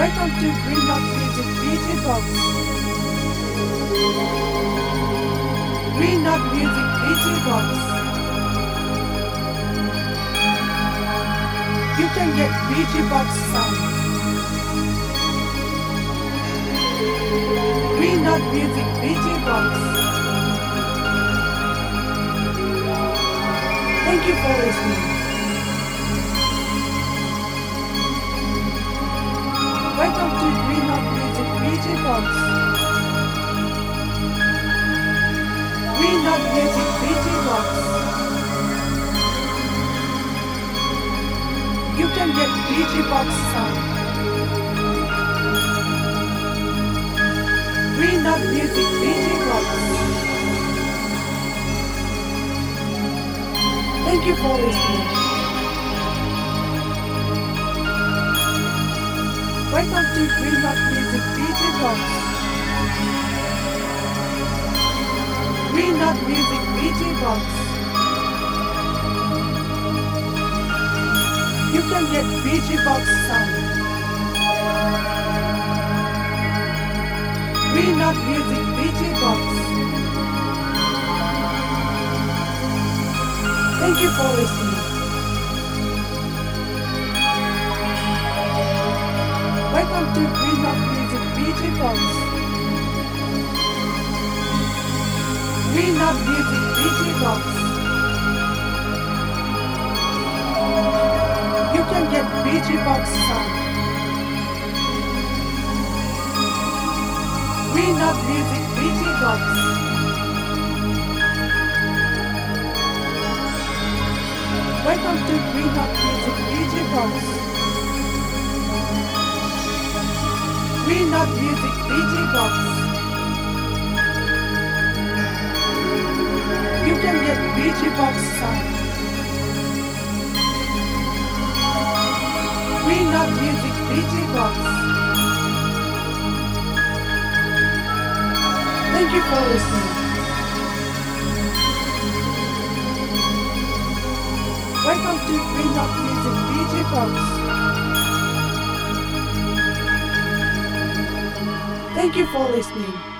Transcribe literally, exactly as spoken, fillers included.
Welcome to Green Dot Music D J Box. Green Dot Music D J Box. You can get D J Box sound. Green Dot Music D J Box. Thank you for listening. Welcome to Green Dot Music D J Box. Green Dot Music D J Box. You can get D J Box sound. Green Dot Music D J Box. Thank you for listening. Welcome to Green Dot Music D J Box. Green Dot Music D J Box. You can get D J Box sound. Green Dot Music D J Box. Thank you for listening. Welcome to Green Dot Music D J Box. Green Dot Music D J Box. You can get D J Box sound. Green Dot Music D J Box. Welcome to Green Dot Music D J Box. Green Dot Music D J Box. You can get D J Box sound. Green Dot Music D J Box. Thank you for listening. Welcome to Green Dot Music D J Box. Thank you for listening.